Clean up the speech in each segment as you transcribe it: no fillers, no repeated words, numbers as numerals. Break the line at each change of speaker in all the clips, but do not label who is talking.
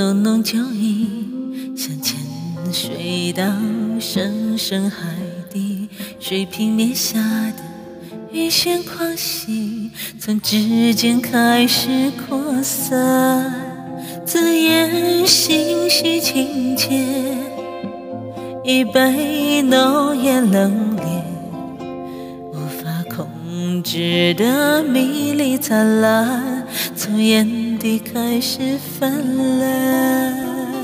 浓浓酒意，像潜水到深深海底，水平面下的鱼旋狂喜，从指尖开始扩散，字眼心绪情切，一杯浓艳冷冽，无法控制的迷离灿烂，从眼底开始泛滥。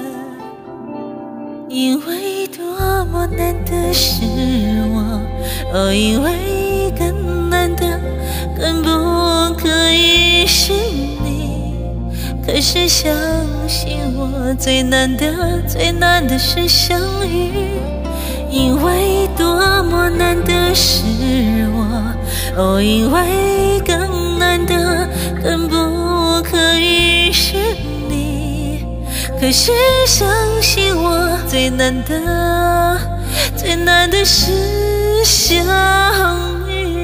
因为多么难得是我，哦，因为更难得，更不可以是你。可是相信我，最难得最难的是相遇。因为多么难得是我，哦，因为更难得，更不可以是你。可是相信我，最难得最难的是相遇。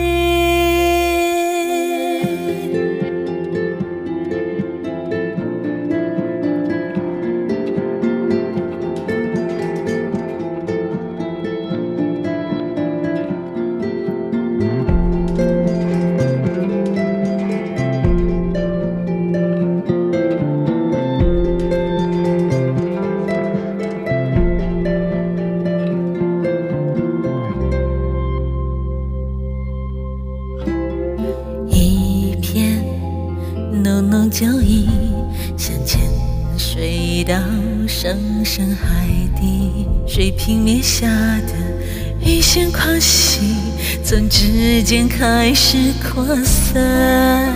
浓浓酒意，像潜水到深深海底，水平面下的鱼旋狂喜，从指尖开始扩散。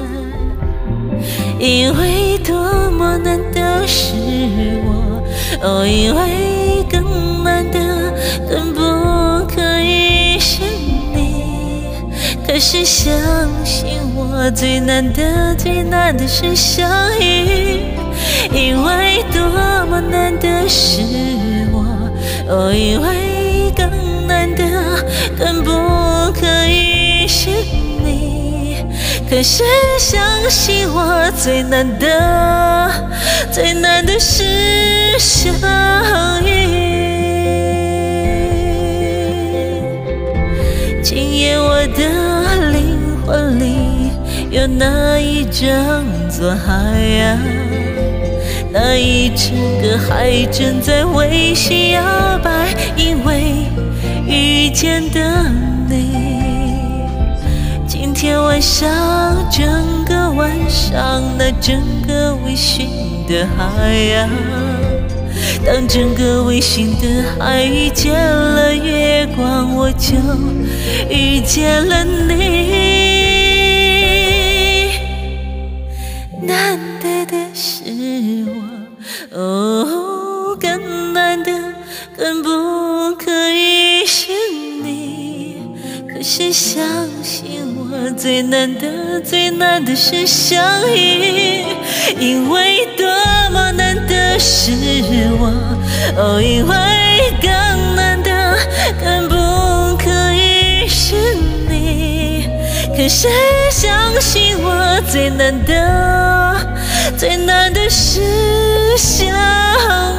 因为多么难得是我，哦，因为更难得，更不可以是你。可是相信我，最难得最难的是相遇。因为多么难得是我，哦，因为更难得，更不可以是你。可是相信我，最难得最难的是相遇。今夜我的灵魂里有那一整座海洋，那一整个海正在微醺摇摆，因为遇见的你。今天晚上，整个晚上，那整个微醺的海洋，当整个微醺的海遇见了月光，我就遇见了你。难得的是我，哦，更难得，更不可以是你。可是相信我，最难得最难的是相遇。因为多么难得是我，哦，因为更难得，更不可以是你。可是相信我，最难得最难的是相遇。